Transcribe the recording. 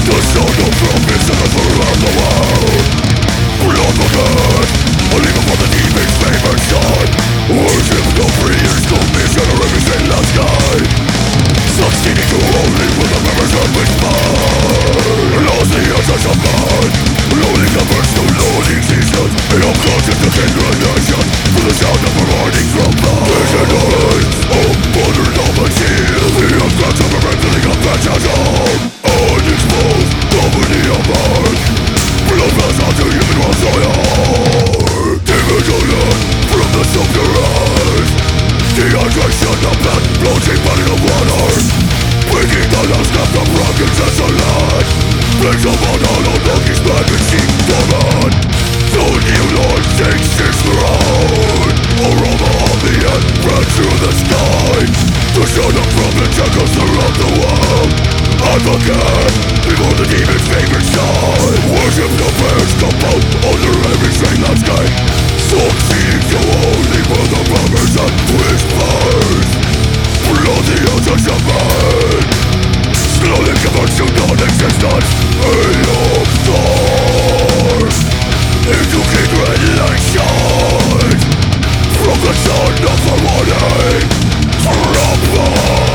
The sound of trumpets echoes around the world. Blood for death, only before the demon's favorite son. Worship the freest commission of every sailor sky. Succeeding to only with the members of his mind. Lost the essence of man, lonely converts to lonely existence. In unconscious degradation, for the sound of a running trumpet. Vision eyes, modern of a shield. The effects of a mentally compassion. Unexposed, company of earth. Blood flows out to human desire. Division from the subterranean. Dehydration of blood, floating body of water. Breaking the last cup of rockets as a land. Flames of honor, no donkeys back and seek torment. The new Lord takes his throne. Aroma of the end spread through the sky. The sound of trumpets echoes throughout the world. Advocate, before the demon's favorite side. Worship the prayers composed under every straight landscape. Succeeding to only for the murmurs and whispers. Blood the essence of man. Slowly converts to non-existence. Of stars into kindred light shines. From the sun of the morning. From